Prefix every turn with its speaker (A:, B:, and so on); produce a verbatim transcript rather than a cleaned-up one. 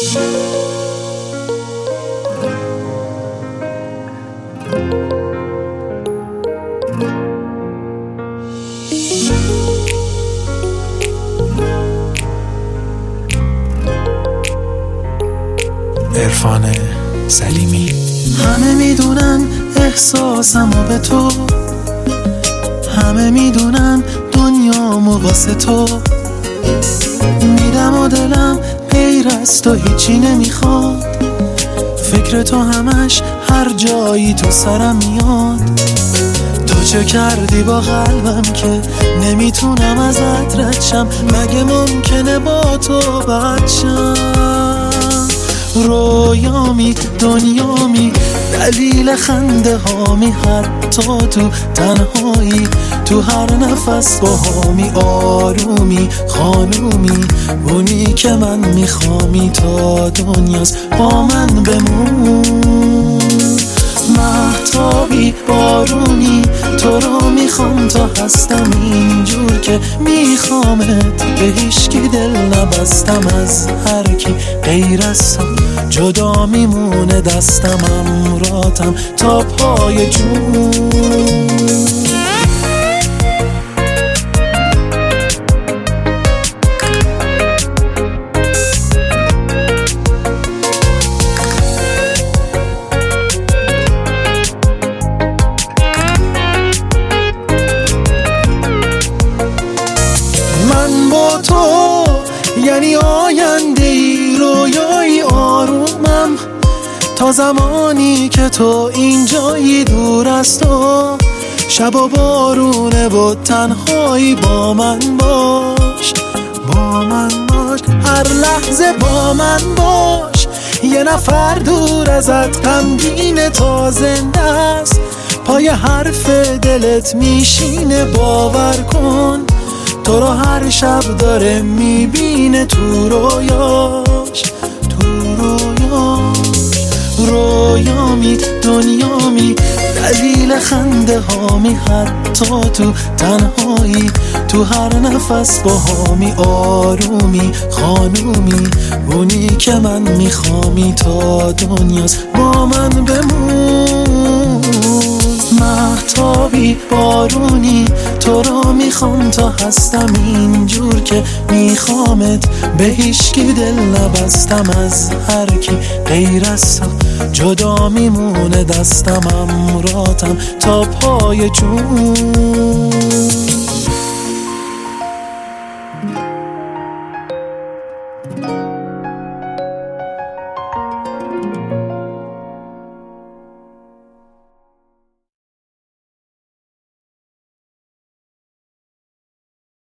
A: عرفان سلیمی.
B: همه میدونن احساسمو به تو، همه میدونن دنیامو واسه تو میدم و دلم غیر از تو هیچی نمیخواد. فکر تو همش هر جایی تو سرم میاد. تو چه کردی با قلبم که نمیتونم ازت رد شم؟ مگه ممکنه با تو بد شم؟ رویامی دنیامی دلیل خنده هامی، حتی تو تنهایی تو هر نفس با هامی. آرومی خانومی اونی که من میخوامی، تا دنیاست با من بمون. مهتابی بارونی تو رو میخوام تا هستم اینجور که میخوامت. به هیچکی دل نبستم از هر کی غیر از تو، جدا میمونه دستم امراتم تا پای جون. من با تو یعنی آینده ای، رویایی آرومم تا زمانی که تو اینجایی دور از تو. شب و بارونه و تنهایی با من باش، با من باش هر لحظه با من باش. یه نفر دور ازت غمگینه تا زنده است، پای حرف دلت میشینه. باور کن تو رو هر شب داره میبینه تو رویاش، تو رویاش. رویامی دنیامی دلیل خنده هامی، حتی تو تنهایی تو هر نفس با هامی. آرومی خانومی اونی که من میخوامی، تا دنیاست با من بمون. مهتابی بارونی تو رو میخوام تا هستم اینجور که میخوامت. به هیچکی دل نبستم از هر کی غیر از تو، جدا میمونه دستم امراتم تا پای جون.